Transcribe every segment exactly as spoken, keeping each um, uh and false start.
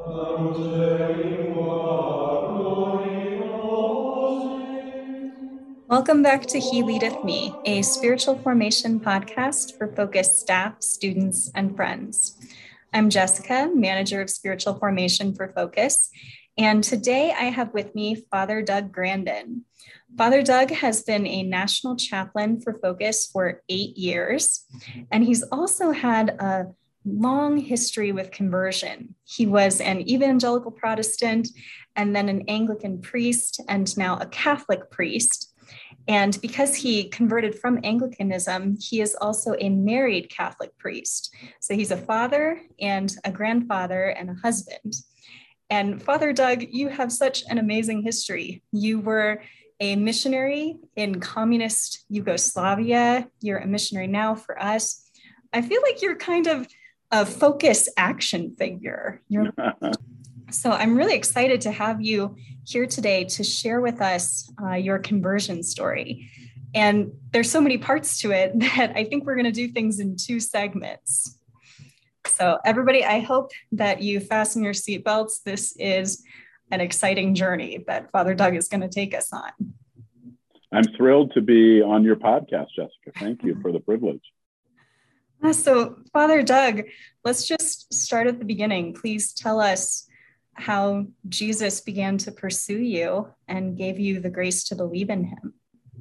Welcome back to He Leadeth Me, a spiritual formation podcast for Focus staff, students, and friends. I'm Jessica, manager of spiritual formation for Focus, and today I have with me Father Doug Grandin. Father Doug has been a national chaplain for Focus for eight years, and he's also had a long history with conversion. He was an evangelical Protestant, and then an Anglican priest, and now a Catholic priest. And because he converted from Anglicanism, he is also a married Catholic priest. So he's a father and a grandfather and a husband. And Father Doug, you have such an amazing history. You were a missionary in communist Yugoslavia. You're a missionary now for us. I feel like you're kind of a Focus action figure. You're So I'm really excited to have you here today to share with us uh, your conversion story. And there's so many parts to it that I think we're going to do things in two segments. So everybody, I hope that you fasten your seatbelts. This is an exciting journey that Father Doug is going to take us on. I'm thrilled to be on your podcast, Jessica. Thank you for the privilege. Uh, so Father Doug, let's just start at the beginning. Please tell us how Jesus began to pursue you and gave you the grace to believe in him.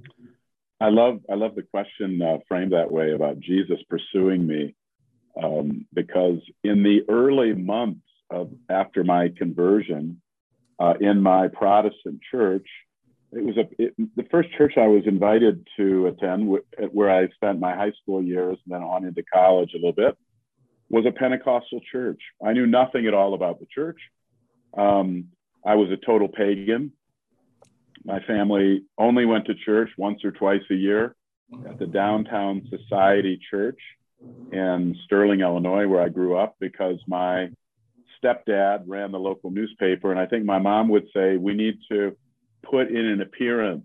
I love I love the question uh, framed that way about Jesus pursuing me, um, because in the early months of after my conversion, uh, in my Protestant church, it was a it, the first church I was invited to attend, wh- where I spent my high school years and then on into college a little bit, was a Pentecostal church. I knew nothing at all about the church. Um, I was a total pagan. My family only went to church once or twice a year at the Downtown Society Church in Sterling, Illinois, where I grew up, because my stepdad ran the local newspaper. And I think my mom would say, we need to put in an appearance.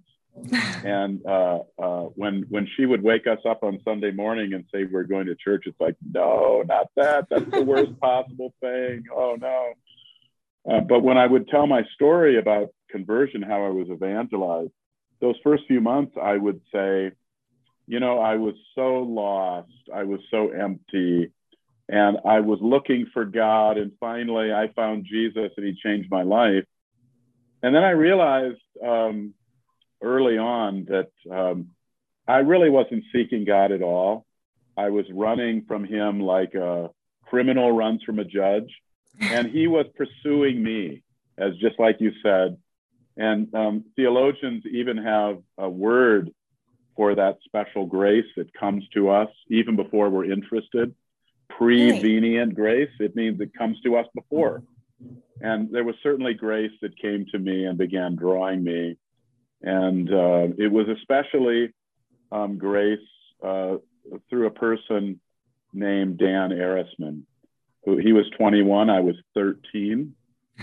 And uh, uh, when when she would wake us up on Sunday morning and say, we're going to church, it's like, no, not that. That's the worst possible thing. Oh, no. Uh, but when I would tell my story about conversion, how I was evangelized, those first few months, I would say, you know, I was so lost. I was so empty. And I was looking for God. And finally, I found Jesus and he changed my life. And then I realized um, early on that um, I really wasn't seeking God at all. I was running from him like a criminal runs from a judge. And he was pursuing me, as just like you said. And um, theologians even have a word for that special grace that comes to us even before we're interested. Prevenient grace. It means it comes to us before. And there was certainly grace that came to me and began drawing me. And uh, it was especially um, grace uh, through a person named Dan Arisman. He was twenty-one, I was thirteen.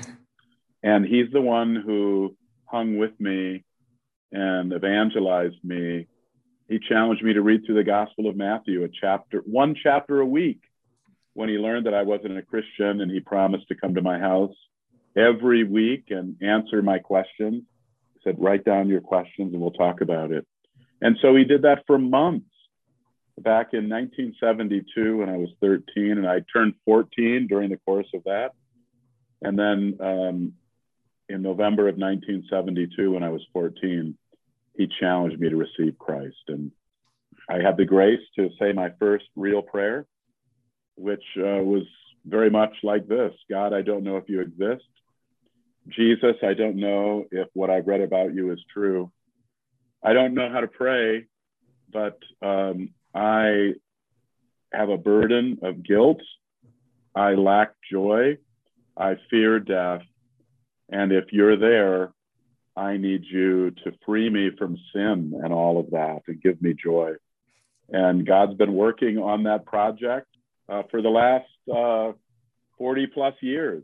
And he's the one who hung with me and evangelized me. He challenged me to read through the Gospel of Matthew, a chapter, one chapter a week, when he learned that I wasn't a Christian, and he promised to come to my house every week and answer my questions. He said, write down your questions and we'll talk about it. And so he did that for months. Back in nineteen seventy-two, when I was thirteen, and I turned fourteen during the course of that. And then um, in November of nineteen seventy-two, when I was fourteen, he challenged me to receive Christ. And I had the grace to say my first real prayer, which uh, was very much like this. God, I don't know if you exist. Jesus, I don't know if what I've read about you is true. I don't know how to pray, but um, I have a burden of guilt. I lack joy. I fear death. And if you're there, I need you to free me from sin and all of that and give me joy. And God's been working on that project uh, for the last uh, forty plus years.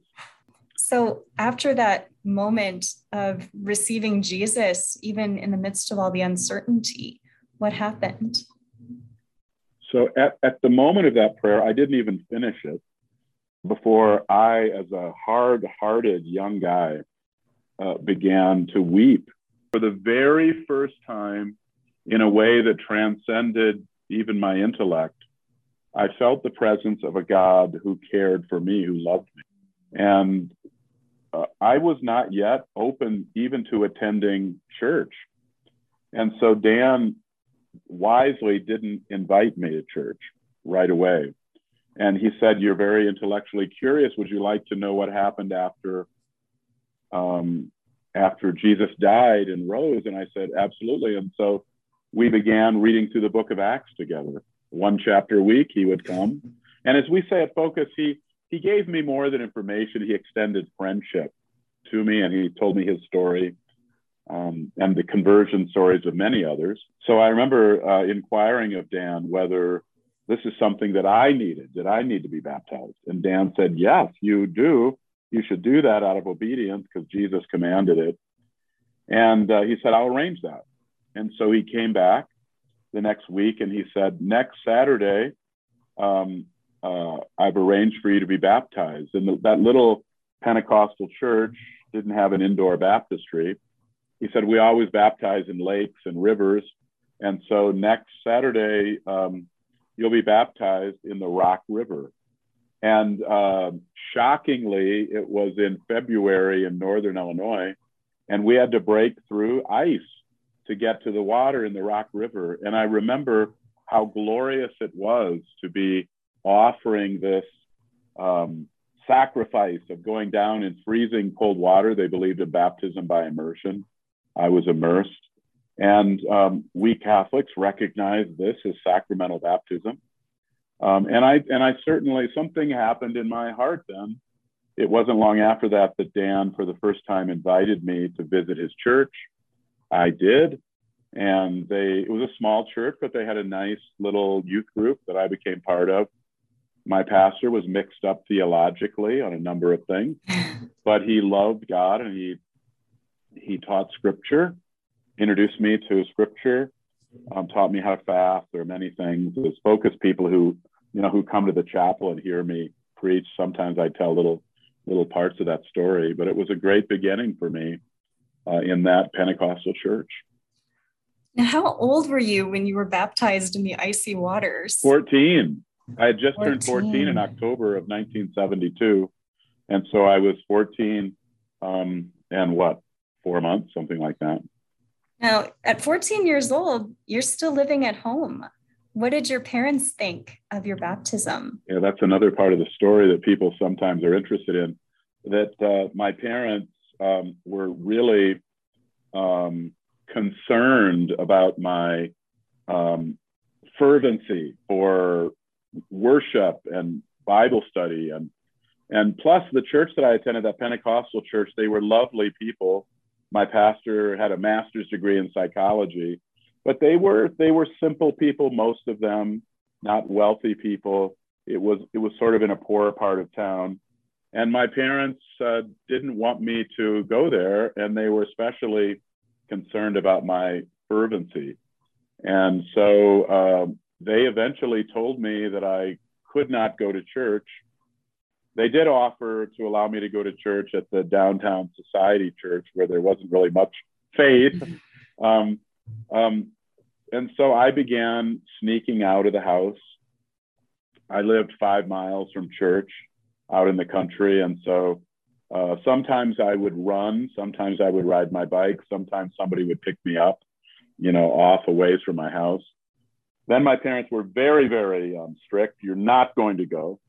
So after that moment of receiving Jesus, even in the midst of all the uncertainty, what happened? So at, at the moment of that prayer, I didn't even finish it. before I, as a hard-hearted young guy, uh, began to weep for the very first time in a way that transcended even my intellect. I felt the presence of a God who cared for me, who loved me. And uh, I was not yet open even to attending church. And so Dan wisely didn't invite me to church right away. And he said, "You're very intellectually curious. Would you like to know what happened after um, after Jesus died and rose?" And I said, "Absolutely." And so we began reading through the book of Acts together. One chapter a week, he would come. And as we say at Focus, he, he gave me more than information. He extended friendship to me, and he told me his story um, and the conversion stories of many others. So I remember uh, inquiring of Dan whether this is something that I needed. Did I need to be baptized? And Dan said, "Yes, you do. You should do that out of obedience because Jesus commanded it." And uh, he said, "I'll arrange that." And so he came back the next week and he said, "Next Saturday, um, uh, I've arranged for you to be baptized." And the, that little Pentecostal church didn't have an indoor baptistry. He said, "We always baptize in lakes and rivers. And so next Saturday, um, you'll be baptized in the Rock River." And uh, shockingly, it was in February in Northern Illinois, and we had to break through ice to get to the water in the Rock River. And I remember how glorious it was to be offering this um, sacrifice of going down in freezing cold water. They believed in baptism by immersion. I was immersed. And um, we Catholics recognize this as sacramental baptism. Um, and I and I certainly, something happened in my heart then. It wasn't long after that that Dan, for the first time, invited me to visit his church. I did. And they, it was a small church, but they had a nice little youth group that I became part of. My pastor was mixed up theologically on a number of things, but he loved God and he he taught scripture, introduced me to scripture, um, taught me how to fast. There are many things. There's Focus people who, you know, who come to the chapel and hear me preach. Sometimes I tell little little parts of that story, but it was a great beginning for me uh, in that Pentecostal church. Now, how old were you when you were baptized in the icy waters? fourteen. I had just fourteen. turned fourteen in October of nineteen seventy-two. And so I was fourteen um, and what, four months, something like that. Now, at fourteen years old, you're still living at home. What did your parents think of your baptism? Yeah, that's another part of the story that people sometimes are interested in, that uh, my parents um, were really um, concerned about my um, fervency for worship and Bible study. And, and plus the church that I attended, that Pentecostal church, they were lovely people. My pastor had a master's degree in psychology, but they were, they were simple people, most of them, not wealthy people. It was, it was sort of in a poor part of town. And my parents uh, didn't want me to go there. And they were especially concerned about my fervency. And so uh, they eventually told me that I could not go to church. They did offer to allow me to go to church at the downtown society church where there wasn't really much faith. Um, um, and so I began sneaking out of the house. I lived five miles from church out in the country. And so uh, sometimes I would run, sometimes I would ride my bike, sometimes somebody would pick me up, you know, off a ways from my house. Then my parents were very, very um, strict. You're not going to go.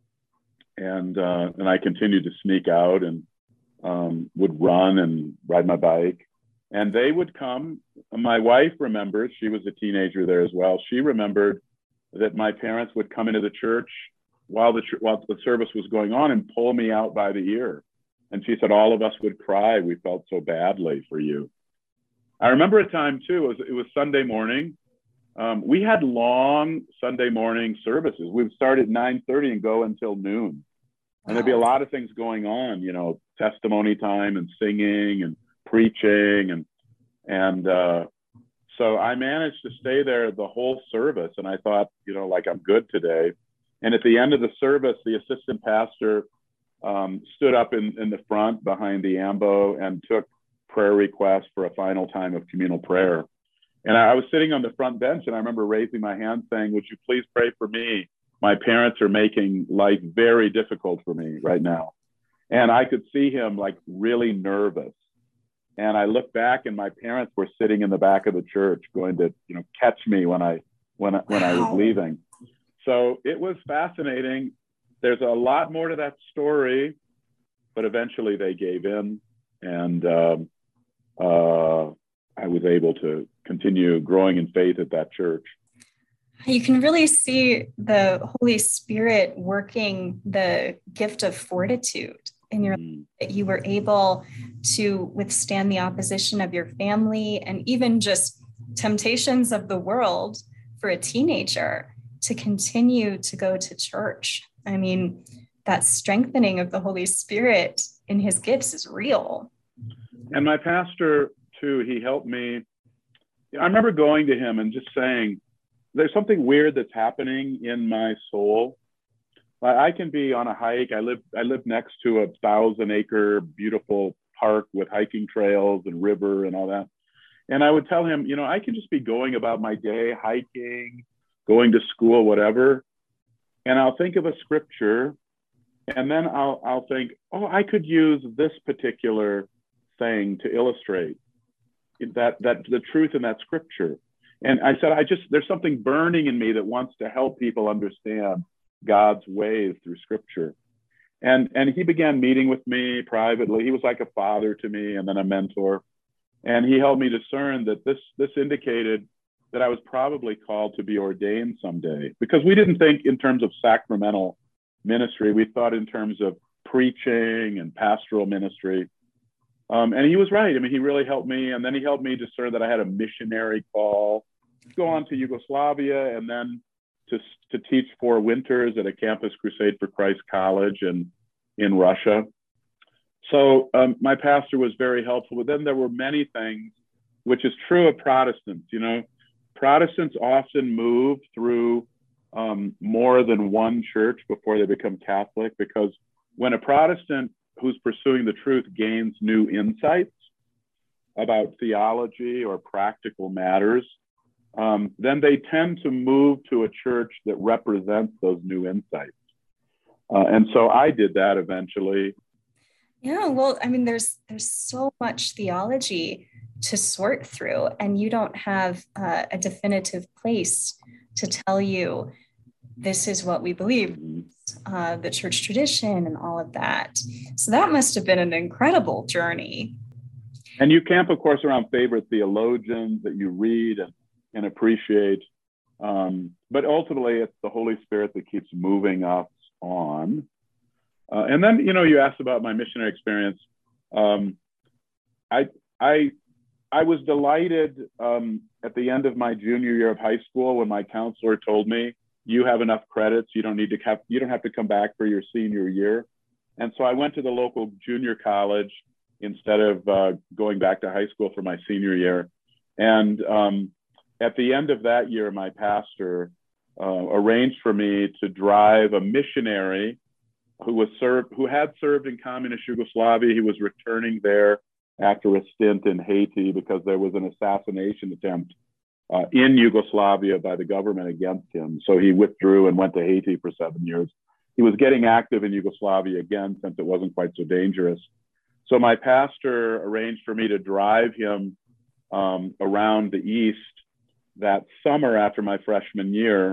And uh, and I continued to sneak out and um, would run and ride my bike. And they would come. My wife remembers, she was a teenager there as well. She remembered that my parents would come into the church while the, while the service was going on and pull me out by the ear. And she said, all of us would cry. We felt so badly for you. I remember a time too, it was, it was Sunday morning. Um, we had long Sunday morning services. We would start at nine thirty and go until noon. And there'd be a lot of things going on, you know, testimony time and singing and preaching. And, and uh, so I managed to stay there the whole service. And I thought, you know, like I'm good today. And at the end of the service, the assistant pastor um, stood up in, in the front behind the ambo and took prayer requests for a final time of communal prayer. And I, I was sitting on the front bench, and I remember raising my hand saying, would you please pray for me? My parents are making life very difficult for me right now. And I could see him like really nervous. And I looked back, and my parents were sitting in the back of the church going to, you know, catch me when I, when, I, when I was leaving. So it was fascinating. There's a lot more to that story, but eventually they gave in, and um, uh, I was able to continue growing in faith at that church. You can really see the Holy Spirit working the gift of fortitude in your life, that you were able to withstand the opposition of your family and even just temptations of the world for a teenager to continue to go to church. I mean, that strengthening of the Holy Spirit in his gifts is real. And my pastor, too, he helped me. I remember going to him and just saying, there's something weird that's happening in my soul. I can be on a hike. I live, I live next to a thousand acre, beautiful park with hiking trails and river and all that. And I would tell him, you know, I can just be going about my day, hiking, going to school, whatever. And I'll think of a scripture, and then I'll, I'll think, oh, I could use this particular thing to illustrate that, that the truth in that scripture. And I said, I just, there's something burning in me that wants to help people understand God's ways through scripture. And, and he began meeting with me privately. He was like a father to me and then a mentor. And he helped me discern that this, this indicated that I was probably called to be ordained someday, because we didn't think in terms of sacramental ministry. We thought in terms of preaching and pastoral ministry. Um, and he was right. I mean, he really helped me. And then he helped me discern that I had a missionary call to go on to Yugoslavia and then to, to teach four winters at a Campus Crusade for Christ college in, in Russia. So um, my pastor was very helpful. But then there were many things, which is true of Protestants. You know, Protestants often move through um, more than one church before they become Catholic, because when a Protestant who's pursuing the truth gains new insights about theology or practical matters, um, then they tend to move to a church that represents those new insights. Uh, and so I did that eventually. Yeah, well, I mean, there's there's so much theology to sort through, and you don't have uh, a definitive place to tell you this is what we believe, uh, the church tradition and all of that. So that must have been an incredible journey. And you camp, of course, around favorite theologians that you read and, and appreciate. Um, but ultimately, it's the Holy Spirit that keeps moving us on. Uh, and then, you know, you asked about my missionary experience. Um, I, I, I was delighted um, at the end of my junior year of high school when my counselor told me, you have enough credits, you don't need to have, you don't have to come back for your senior year. And so I went to the local junior college instead of uh, going back to high school for my senior year. And um, at the end of that year, my pastor uh, arranged for me to drive a missionary who was served, who had served in communist Yugoslavia. He was returning there after a stint in Haiti because there was an assassination attempt uh, in Yugoslavia by the government against him. So he withdrew and went to Haiti for seven years. He was getting active in Yugoslavia again since it wasn't quite so dangerous. So my pastor arranged for me to drive him um, around the East that summer after my freshman year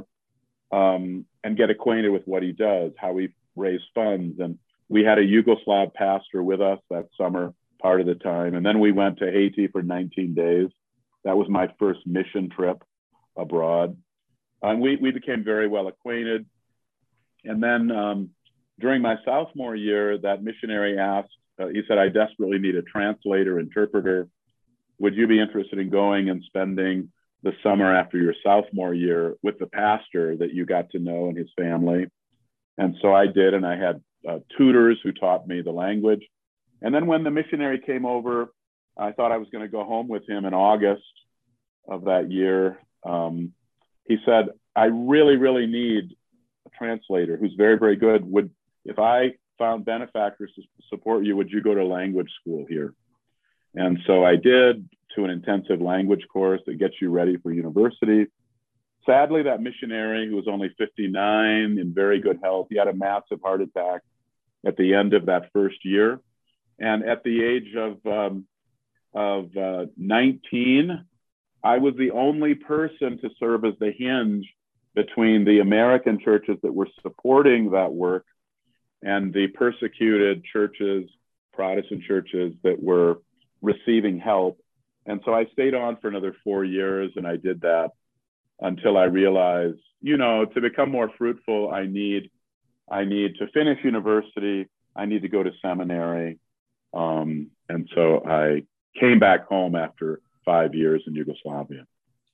um, and get acquainted with what he does, how he raised funds. And we had a Yugoslav pastor with us that summer part of the time. And then we went to Haiti for nineteen days. That was my first mission trip abroad. And we, we became very well acquainted. And then um, during my sophomore year, that missionary asked, uh, he said, I desperately need a translator, interpreter. Would you be interested in going and spending the summer after your sophomore year with the pastor that you got to know and his family? And so I did, and I had uh, tutors who taught me the language. And then when the missionary came over, I thought I was going to go home with him in August of that year. Um, he said, I really, really need a translator who's very, very good. Would, if I found benefactors to support you, would you go to language school here? And so I did, to an intensive language course that gets you ready for university. Sadly, that missionary, who was only fifty-nine, in very good health, he had a massive heart attack at the end of that first year. And at the age of, um, of uh, nineteen, I was the only person to serve as the hinge between the American churches that were supporting that work and the persecuted churches, Protestant churches that were receiving help. And so I stayed on for another four years and I did that until I realized, you know, to become more fruitful, I need, I need to finish university. I need to go to seminary. Um, and so I came back home after five years in Yugoslavia.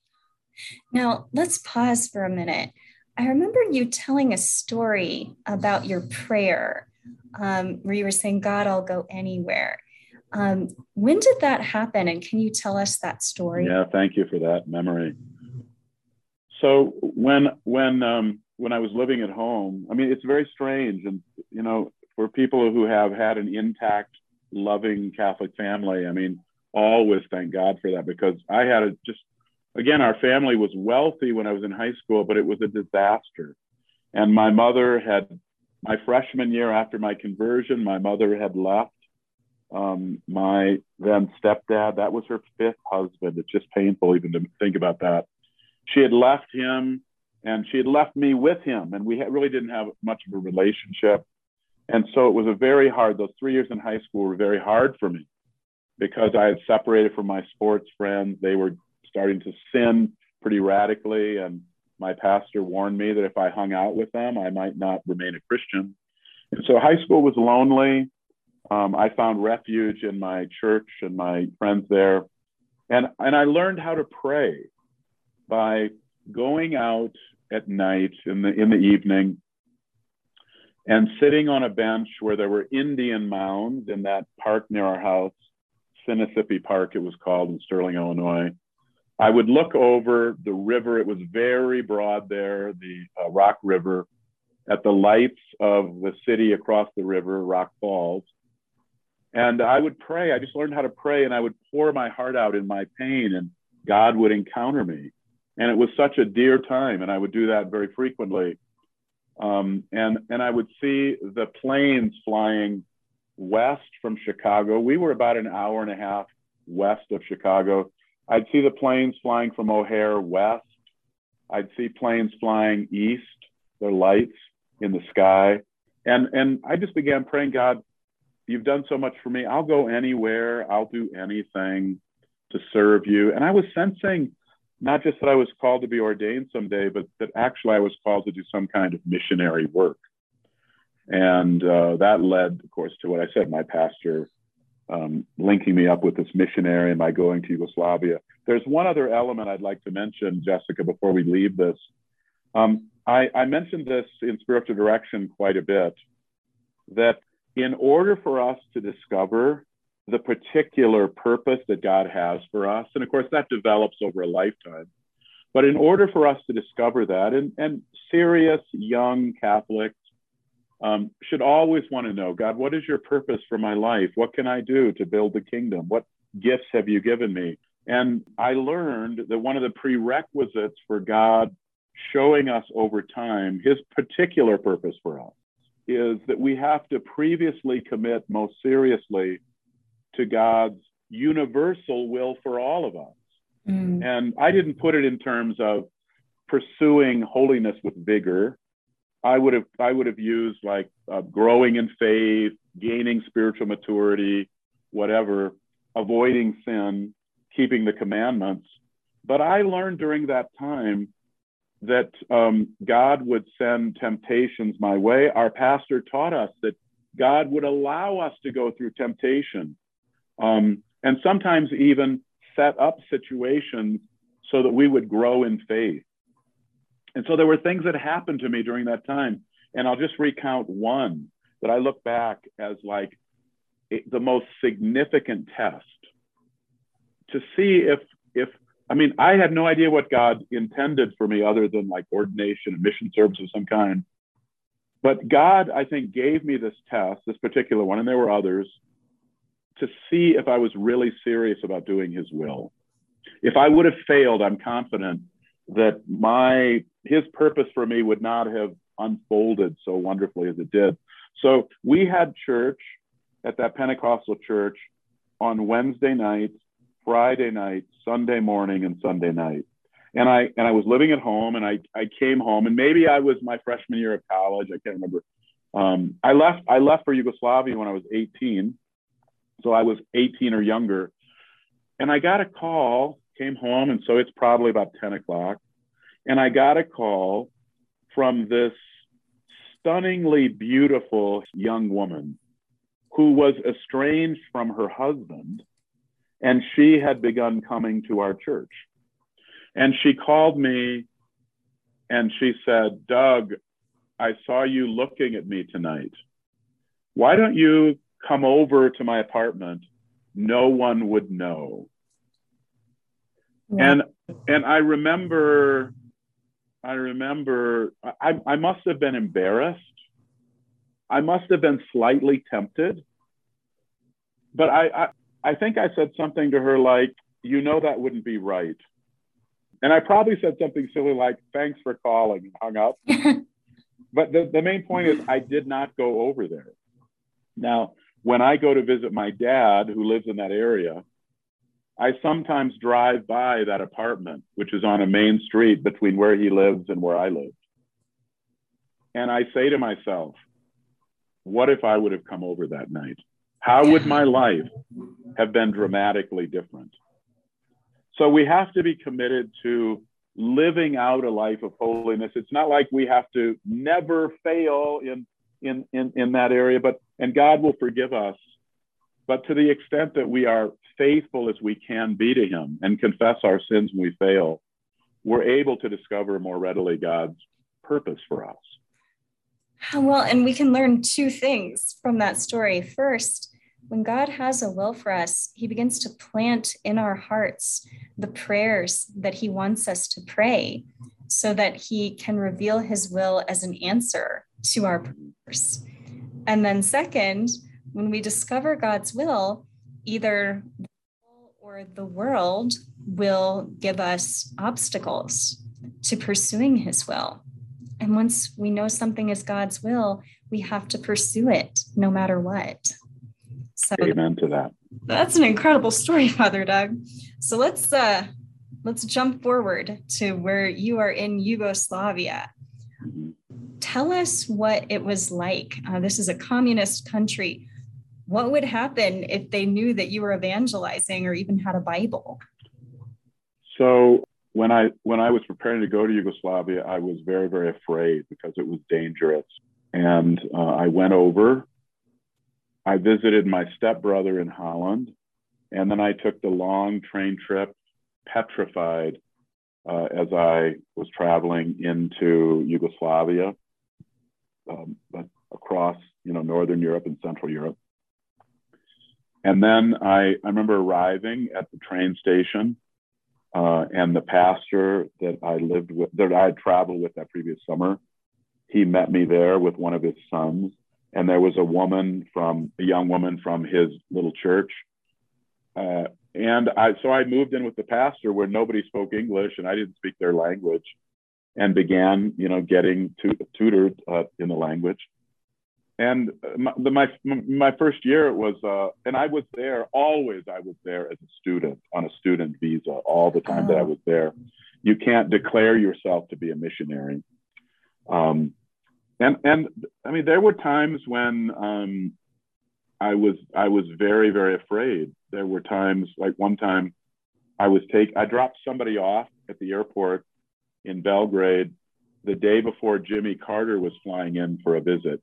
Now, let's pause for a minute. I remember you telling a story about your prayer um, where you were saying, God, I'll go anywhere. Um, when did that happen? And can you tell us that story? Yeah, thank you for that memory. So when, when, um, when I was living at home, I mean, it's very strange. And, you know, for people who have had an intact, loving Catholic family, I mean, always thank God for that, because I had a just, again, our family was wealthy when I was in high school, but it was a disaster. And my mother had, my freshman year after my conversion, my mother had left um, my then stepdad. That was her fifth husband. It's just painful even to think about that. She had left him and she had left me with him, and we really didn't have much of a relationship. And so it was a very hard, those three years in high school were very hard for me because I had separated from my sports friends. They were starting to sin pretty radically. And my pastor warned me that if I hung out with them, I might not remain a Christian. And so high school was lonely. Um, I found refuge in my church and my friends there. And, and I learned how to pray by going out at night in the, in the evening and sitting on a bench where there were Indian mounds in that park near our house, Sinisippi Park, it was called, in Sterling, Illinois. I would look over the river. It was very broad there, the uh, Rock River, at the lights of the city across the river, Rock Falls. And I would pray. I just learned how to pray, and I would pour my heart out in my pain, and God would encounter me. And it was such a dear time, and I would do that very frequently. Um, and, and I would see the planes flying west from Chicago. We were about an hour and a half west of Chicago. I'd see the planes flying from O'Hare west. I'd see planes flying east, their lights in the sky. And, and I just began praying, God, you've done so much for me. I'll go anywhere. I'll do anything to serve you. And I was sensing not just that I was called to be ordained someday, but that actually I was called to do some kind of missionary work. And uh, that led, of course, to what I said, my pastor um, linking me up with this missionary and my going to Yugoslavia. There's one other element I'd like to mention, Jessica, before we leave this. Um, I, I mentioned this in Spiritual Direction quite a bit, that in order for us to discover the particular purpose that God has for us, and of course that develops over a lifetime, but in order for us to discover that, and, and serious young Catholics um, should always want to know, God, what is your purpose for my life? What can I do to build the kingdom? What gifts have you given me? And I learned that one of the prerequisites for God showing us over time his particular purpose for us is that we have to previously commit most seriously to God's universal will for all of us. Mm. And I didn't put it in terms of pursuing holiness with vigor. I would have I would have used like uh, growing in faith, gaining spiritual maturity, whatever, avoiding sin, keeping the commandments. But I learned during that time that um, God would send temptations my way. Our pastor taught us that God would allow us to go through temptation. Um, and sometimes even set up situations so that we would grow in faith. And so there were things that happened to me during that time. And I'll just recount one that I look back as like it, the most significant test to see if, if, I mean, I had no idea what God intended for me other than like ordination and mission service of some kind. But God, I think, gave me this test, this particular one, and there were others, to see if I was really serious about doing his will. If I would have failed, I'm confident that my his purpose for me would not have unfolded so wonderfully as it did. So we had church at that Pentecostal church on Wednesday night, Friday night, Sunday morning, and Sunday night. And I and I was living at home, and I, I came home, and maybe I was my freshman year of college. I can't remember. Um, I left I left for Yugoslavia when I was eighteen. So I was eighteen or younger. And I got a call, came home, and so it's probably about ten o'clock. And I got a call from this stunningly beautiful young woman who was estranged from her husband, and she had begun coming to our church. And she called me and she said, "Doug, I saw you looking at me tonight. Why don't you come over to my apartment? No one would know." Yeah. And and I remember, I remember, I, I must have been embarrassed. I must have been slightly tempted. But I, I, I think I said something to her like, "You know, that wouldn't be right." And I probably said something silly like, "Thanks for calling," and hung up. But the, the main point is I did not go over there. Now, when I go to visit my dad, who lives in that area, I sometimes drive by that apartment, which is on a main street between where he lives and where I live. And I say to myself, what if I would have come over that night? How would my life have been dramatically different? So we have to be committed to living out a life of holiness. It's not like we have to never fail in, in, in, in that area, but and God will forgive us. But to the extent that we are faithful as we can be to him and confess our sins when we fail, we're able to discover more readily God's purpose for us. Well, and we can learn two things from that story. First, when God has a will for us, he begins to plant in our hearts the prayers that he wants us to pray so that he can reveal his will as an answer to our prayers. And then second, when we discover God's will, either the will or the world will give us obstacles to pursuing his will. And once we know something is God's will, we have to pursue it no matter what. So amen to that. That's an incredible story, Father Doug. So let's uh, let's jump forward to where you are in Yugoslavia. Mm-hmm. Tell us what it was like. Uh, this is a communist country. What would happen if they knew that you were evangelizing or even had a Bible? So when I when I was preparing to go to Yugoslavia, I was very, very afraid because it was dangerous. And uh, I went over. I visited my stepbrother in Holland, and then I took the long train trip, petrified, uh, as I was traveling into Yugoslavia, um, but across, you know, Northern Europe and Central Europe. And then I, I remember arriving at the train station, uh, and the pastor that I lived with, that I had traveled with that previous summer, he met me there with one of his sons. And there was a woman from, a young woman from his little church. Uh, and I, so I moved in with the pastor where nobody spoke English and I didn't speak their language, and began, you know, getting tu- tutored uh, in the language. And my, the, my, my first year it was, uh, and I was there, always I was there as a student on a student visa all the time oh. that I was there. You can't declare yourself to be a missionary. Um, And, and I mean, there were times when um, I was I was very, very afraid. There were times, like one time I was take I dropped somebody off at the airport in Belgrade the day before Jimmy Carter was flying in for a visit.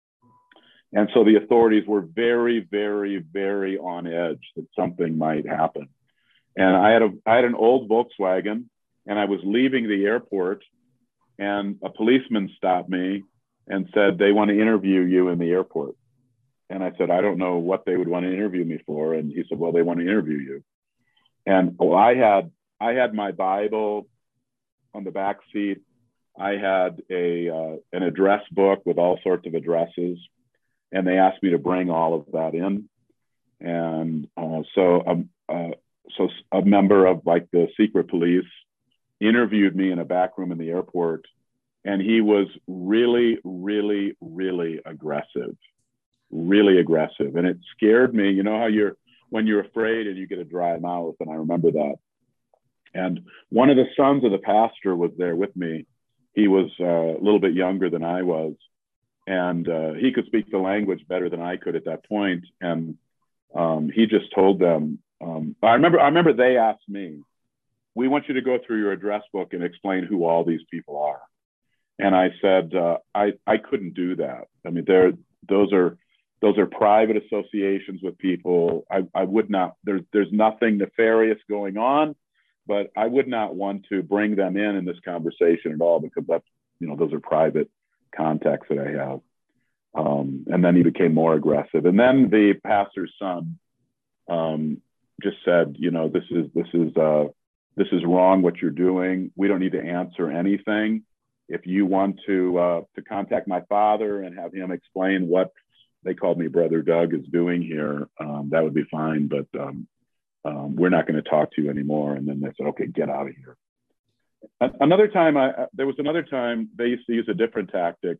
And so the authorities were very, very, very on edge that something might happen. And I had a I had an old Volkswagen, and I was leaving the airport, and a policeman stopped me and said, "They want to interview you in the airport." And I said, "I don't know what they would want to interview me for." And he said, "Well, they want to interview you." And well, I had I had my Bible on the back seat. I had a uh, an address book with all sorts of addresses, and they asked me to bring all of that in. And uh, so, um, uh, so a member of like the secret police interviewed me in a back room in the airport, and he was really, really, really aggressive, really aggressive, and it scared me. You know how you're when you're afraid and you get a dry mouth, and I remember that. And one of the sons of the pastor was there with me. He was uh, a little bit younger than I was, and uh, he could speak the language better than I could at that point. And um, he just told them, um, I remember, I remember they asked me, we want you to go through your address book and explain who all these people are. And I said, uh, I, I couldn't do that. I mean, they're, those are, those are private associations with people. I, I would not, there's, there's nothing nefarious going on, but I would not want to bring them in in this conversation at all, because that's, you know, those are private contacts that I have. Um, and then he became more aggressive. And then the pastor's son um, just said, you know, this is, this is, uh, this is wrong what you're doing. We don't need to answer anything. If you want to, uh, to contact my father and have him explain what they called me Brother Doug is doing here, um, that would be fine. But um, um, we're not going to talk to you anymore. And then they said, okay, get out of here. Another time, I, there was another time they used to use a different tactic.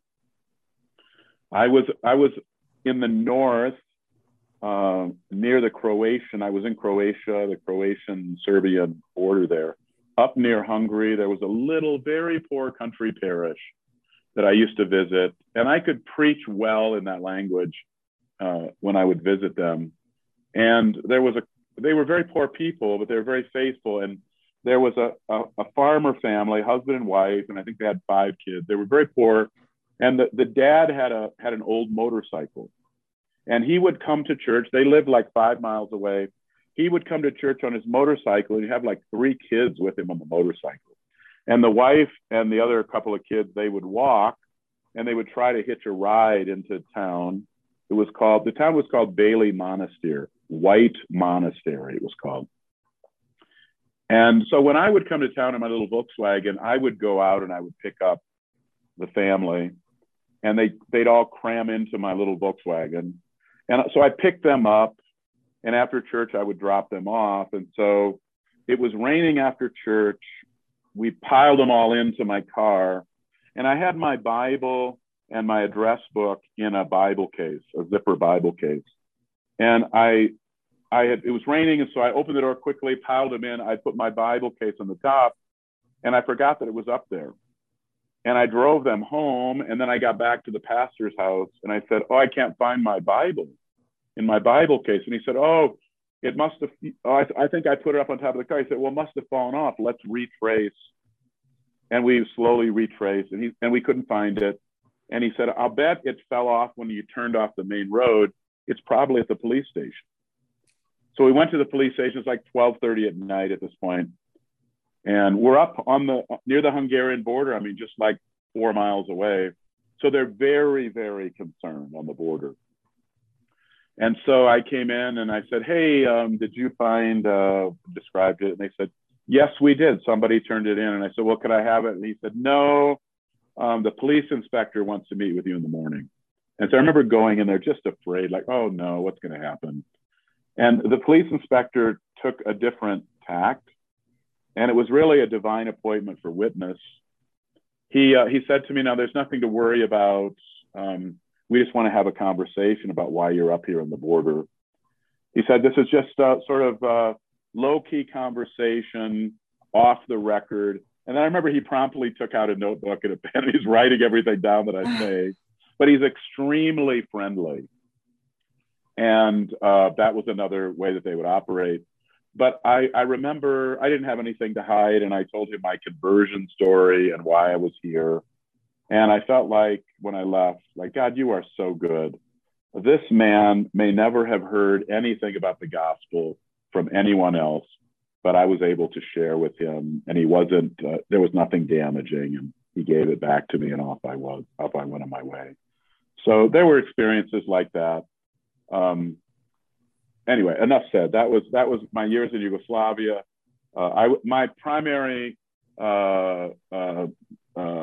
I was, I was in the north uh, near the Croatian, I was in Croatia, the Croatian-Serbian border there. Up near Hungary, there was a little, very poor country parish that I used to visit. And I could preach well in that language uh, when I would visit them. And there was a, they were very poor people, but they were very faithful. And there was a, a, a farmer family, husband and wife, and I think they had five kids. They were very poor. And the, the dad had a had an old motorcycle. And he would come to church. They lived like five miles away. He would come to church on his motorcycle, and he'd have like three kids with him on the motorcycle. And the wife and the other couple of kids, they would walk, and they would try to hitch a ride into town. It was called, the town was called Bailey Monastery, White Monastery it was called. And so when I would come to town in my little Volkswagen, I would go out and I would pick up the family, and they, they'd all cram into my little Volkswagen. And so I picked them up, and after church, I would drop them off. And so it was raining after church. We piled them all into my car, and I had my Bible and my address book in a Bible case, a zipper Bible case. And I, I had, it was raining, and so I opened the door quickly, piled them in. I put my Bible case on the top, and I forgot that it was up there. And I drove them home, and then I got back to the pastor's house, and I said, oh, I can't find my Bible in my Bible case. And he said, oh, it must have, oh, I, I think I put it up on top of the car. He said, well, it must have fallen off. Let's retrace. And we slowly retraced, and, he, and we couldn't find it. And he said, I'll bet it fell off when you turned off the main road. It's probably at the police station. So we went to the police station. It's like twelve thirty at night at this point. And we're up on the, near the Hungarian border. I mean, just like four miles away. So they're very, very concerned on the border. And so I came in and I said, hey, um, did you find, uh, described it? And they said, yes, we did. Somebody turned it in. And I said, well, could I have it? And he said, no, um, the police inspector wants to meet with you in the morning. And so I remember going in there just afraid, like, oh no, what's going to happen? And the police inspector took a different tact. And it was really a divine appointment for witness. He, uh, he said to me, now there's nothing to worry about. Um, we just want to have a conversation about why you're up here on the border. He said, this is just a sort of a low-key conversation, off the record. And then I remember he promptly took out a notebook and a pen. He's writing everything down that I say, but he's extremely friendly. And uh, that was another way that they would operate. But I, I remember I didn't have anything to hide, and I told him my conversion story and why I was here. And I felt like when I left, like, God, you are so good. This man may never have heard anything about the gospel from anyone else, but I was able to share with him, and he wasn't, uh, there was nothing damaging, and he gave it back to me, and off I was, off I went on my way. So there were experiences like that. Um, Anyway, enough said. That was that was my years in Yugoslavia. Uh, I my primary uh, uh, uh,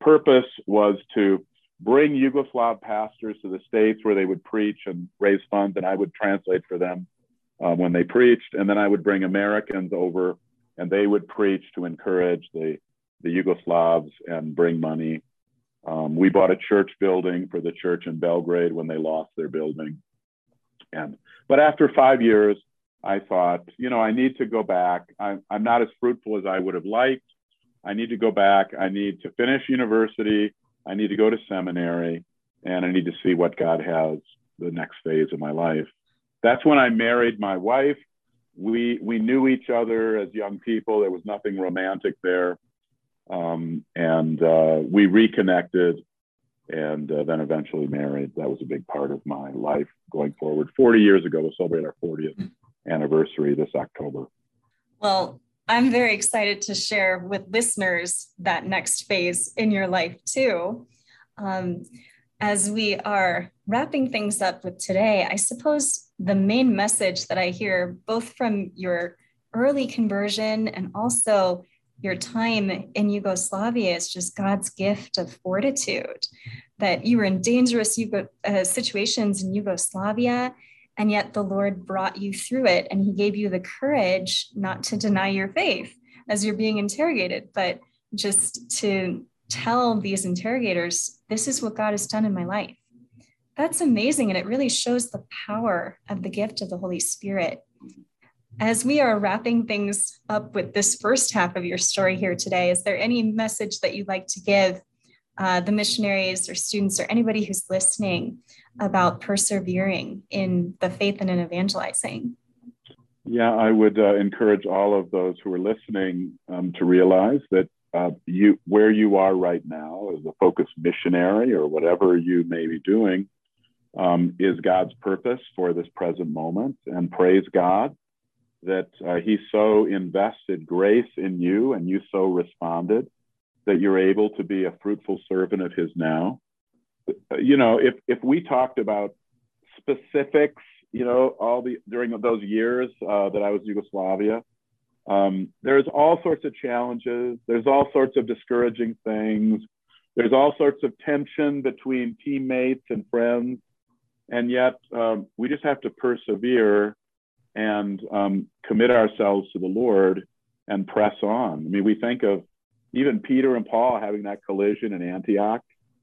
purpose was to bring Yugoslav pastors to the States where they would preach and raise funds, and I would translate for them uh, when they preached. And then I would bring Americans over, and they would preach to encourage the, the Yugoslavs and bring money. Um, we bought a church building for the church in Belgrade when they lost their building. And but after five years, I thought, you know, I need to go back. I'm, I'm not as fruitful as I would have liked. I need to go back. I need to finish university. I need to go to seminary, and I need to see what God has the next phase of my life. That's when I married my wife. We we knew each other as young people. There was nothing romantic there. Um, and uh, we reconnected, and uh, then eventually married. That was a big part of my life going forward. forty years ago, we'll celebrate our fortieth anniversary this October. Well, I'm very excited to share with listeners that next phase in your life too. Um, as we are wrapping things up with today, I suppose the main message that I hear both from your early conversion and also your time in Yugoslavia is just God's gift of fortitude, that you were in dangerous Yugo- uh, situations in Yugoslavia, and yet the Lord brought you through it, and he gave you the courage not to deny your faith as you're being interrogated, but just to tell these interrogators, this is what God has done in my life. That's amazing, and it really shows the power of the gift of the Holy Spirit. As we are wrapping things up with this first half of your story here today, is there any message that you'd like to give uh, the missionaries or students or anybody who's listening about persevering in the faith and in evangelizing? Yeah, I would uh, encourage all of those who are listening um, to realize that uh, you, where you are right now as a focused missionary or whatever you may be doing um, is God's purpose for this present moment. And praise God that uh, he so invested grace in you and you so responded that you're able to be a fruitful servant of his now. You know, if if we talked about specifics, you know, all the during those years uh, that I was in Yugoslavia, um, there's all sorts of challenges. There's all sorts of discouraging things. There's all sorts of tension between teammates and friends. And yet um, we just have to persevere and um, commit ourselves to the Lord and press on. I mean, we think of even Peter and Paul having that collision in Antioch.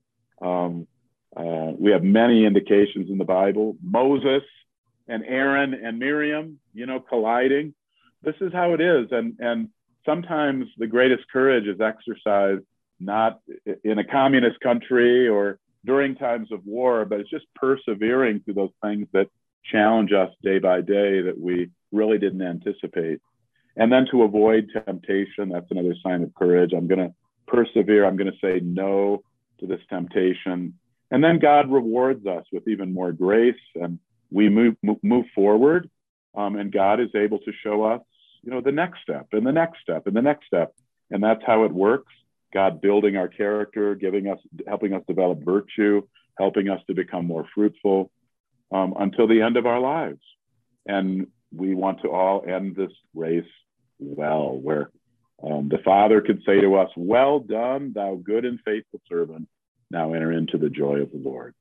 Um, uh, we have many indications in the Bible. Moses and Aaron and Miriam, you know, colliding. This is how it is. And, and sometimes the greatest courage is exercised not in a communist country or during times of war, but it's just persevering through those things that challenge us day by day that we really didn't anticipate. And then to avoid temptation, that's another sign of courage. I'm going to persevere. I'm going to say no to this temptation. And then God rewards us with even more grace, and we move move, move forward. Um, and God is able to show us, you know, the next step and the next step and the next step. And that's how it works. God building our character, giving us, helping us develop virtue, helping us to become more fruitful um, until the end of our lives. And we want to all end this race well, where um, the Father could say to us, well done, thou good and faithful servant. Now enter into the joy of the Lord.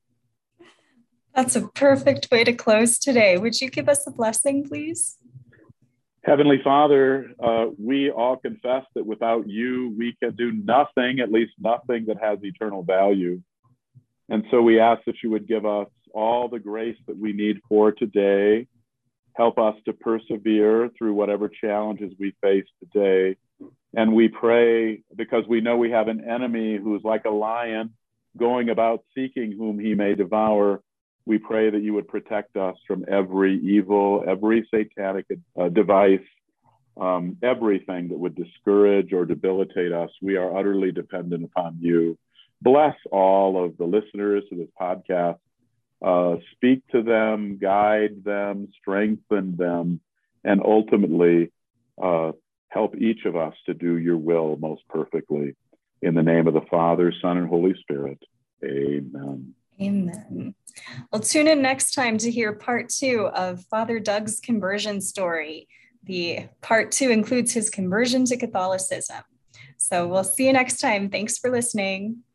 That's a perfect way to close today. Would you give us a blessing, please? Heavenly Father, uh, we all confess that without you, we can do nothing, at least nothing that has eternal value. And so we ask that you would give us all the grace that we need for today. Help us to persevere through whatever challenges we face today. And we pray, because we know we have an enemy who is like a lion going about seeking whom he may devour. We pray that you would protect us from every evil, every satanic uh, device, um, everything that would discourage or debilitate us. We are utterly dependent upon you. Bless all of the listeners to this podcast. Uh, speak to them, guide them, strengthen them, and ultimately uh, help each of us to do your will most perfectly. In the name of the Father, Son, and Holy Spirit. Amen. Amen. Well, tune in next time to hear part two of Father Doug's conversion story. The part two includes his conversion to Catholicism. So we'll see you next time. Thanks for listening.